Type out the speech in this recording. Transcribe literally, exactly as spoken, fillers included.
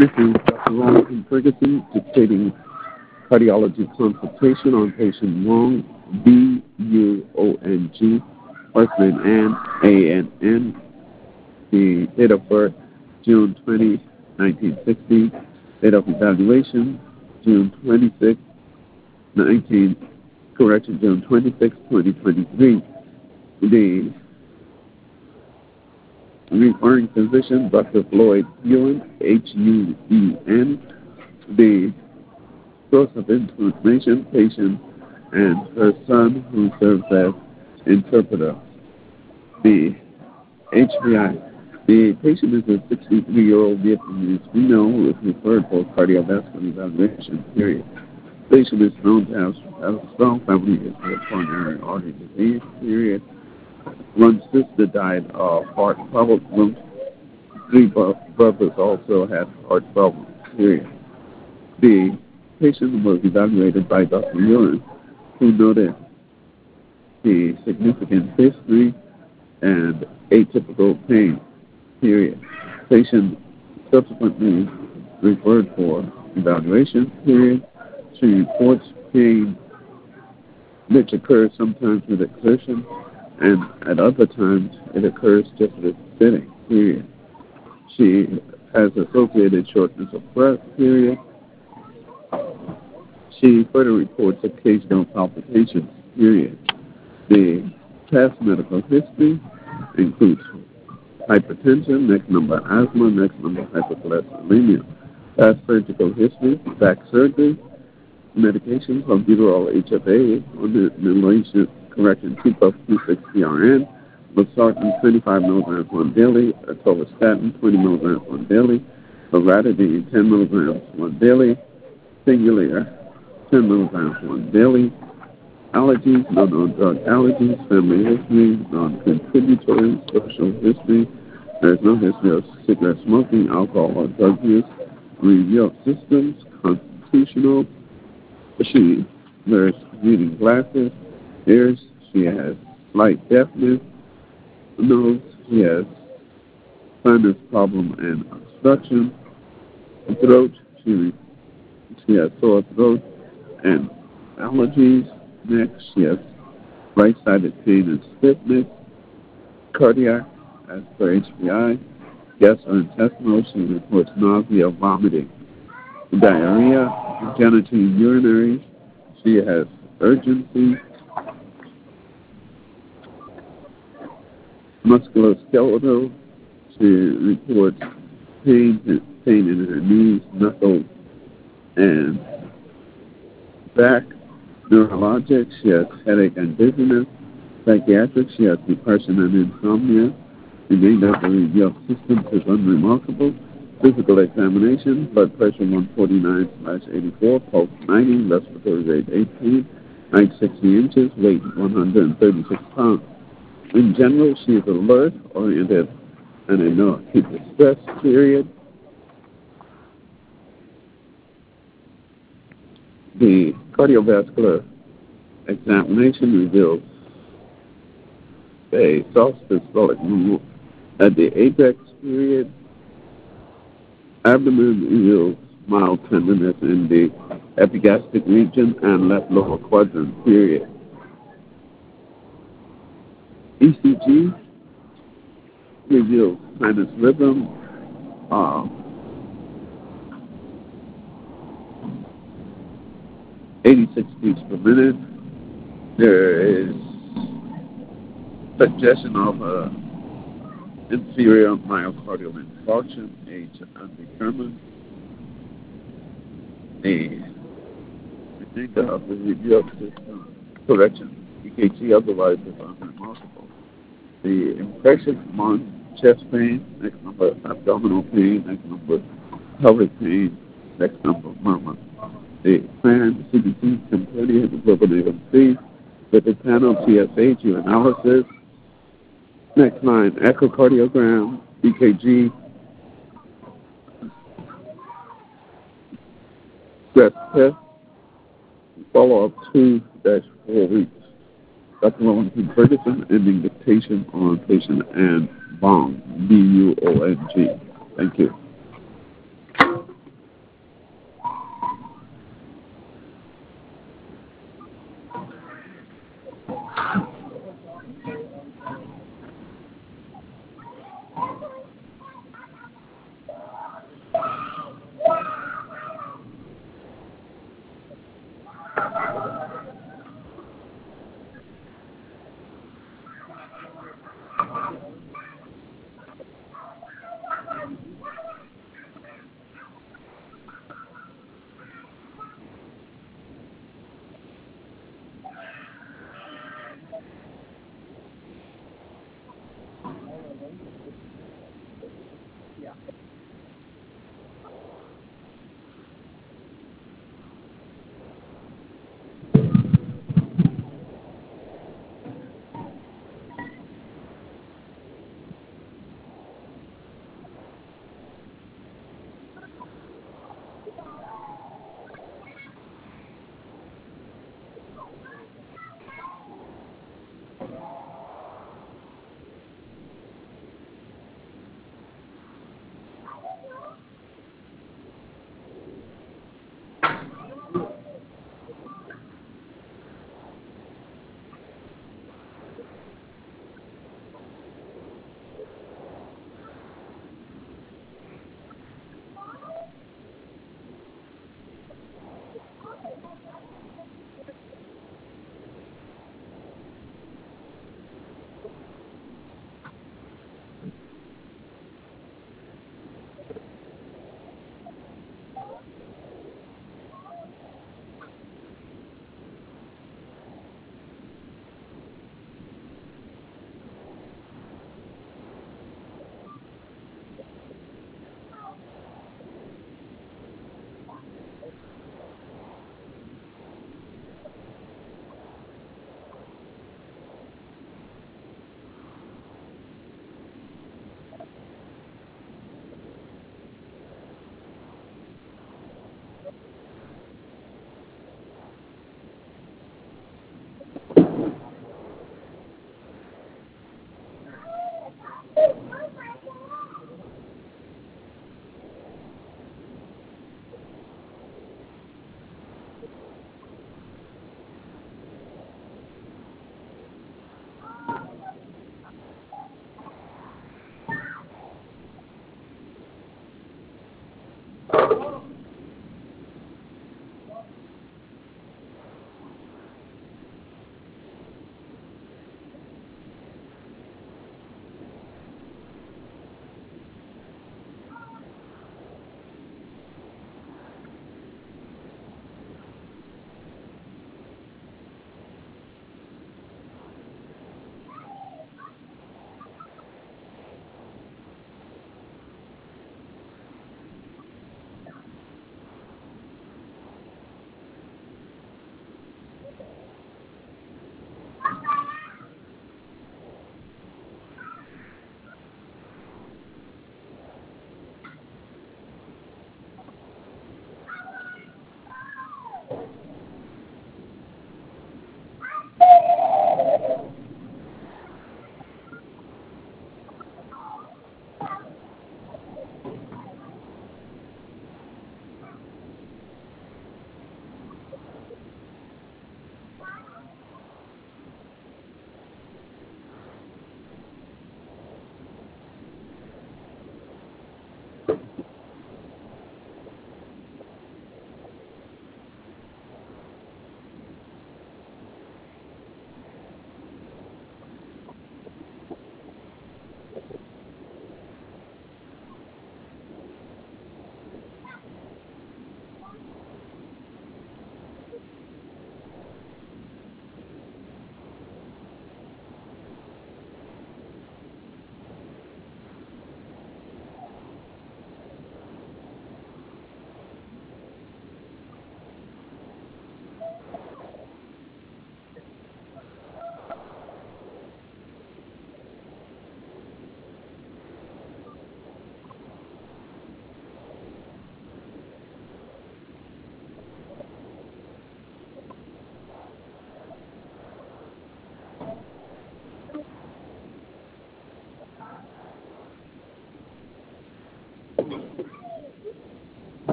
This is Doctor Ron Ferguson dictating cardiology consultation on patient Wong, B U O N G, first name Ann, A N N, the date of birth, June twentieth, nineteen sixty, date of evaluation, June twenty-sixth, nineteen, correction, June twenty-sixth, twenty twenty-three. The referring physician, Doctor Floyd Ewan, H U E N. The source of information, patient and her son, who serves as interpreter. The H B I. The patient is a sixty-three-year-old Vietnamese female who is referred for cardiovascular evaluation, period. Patient is known to have, have a strong family history of coronary artery disease, period. One sister died of heart problems. Three brothers also had heart problems, period. The patient was evaluated by Doctor Ewan, who noted the significant history and atypical pain, period. Patient subsequently referred for evaluation, period. She reports pain which occurs sometimes with exertion, and at other times it occurs just with sitting, period. She has associated shortness of breath, period. She further reports occasional palpitations, period. The past medical history includes hypertension, next number asthma, next number hypercholesterolemia. Past surgical history, back surgery, medications, albuterol H F A, formulation, correction, T P U F Q six P R N, losartan twenty-five milligrams once daily, atorvastatin twenty milligrams once daily, loratadine ten milligrams once daily, Singulair ten milligrams once daily, allergies, no known drug allergies, family history, non-contributory, social history. There is no history of cigarette smoking, alcohol, or drug use. Review of systems, constitutional. She wears reading glasses, ears. She has slight deafness. Nose. She has sinus problem and obstruction. Throat. She she has sore throat and allergies. Next, she has right-sided pain and stiffness. Cardiac, as per H B I. Gastrointestinal, she reports nausea, vomiting. Diarrhea, genitourinary, she has urgency. Musculoskeletal, she reports pain, pain in her knees, knuckles, and back. Neurologic, she has headache and dizziness. Psychiatric, she has depression and insomnia. Remained after review of systems is unremarkable. Physical examination, blood pressure one forty-nine slash eighty-four, pulse ninety, respiratory rate eighteen, height sixty inches, weight one hundred thirty-six pounds. In general, she is alert, oriented, and in no acute distress, period. The cardiovascular examination reveals a soft systolic movement at the apex, period. Abdomen reveals mild tenderness in the epigastric region and left lower quadrant, period. E C G reveals sinus rhythm, uh, eighty-six beats per minute. There is suggestion of uh, inferior myocardial infarction, age undetermined. The remainder of the review of system correction, E K G, otherwise is unremarkable. The impression among chest pain, next number abdominal pain, next number pelvic pain, next number murmur. The plan, C B C, Symphonia, hemoglobin A one C, lipid panel, T S H, urinalysis. Next line, echocardiogram, E K G, stress test, follow-up two dash four weeks. Doctor Wellington Ferguson, ending dictation on patient and Bong, B U O N G. Thank you.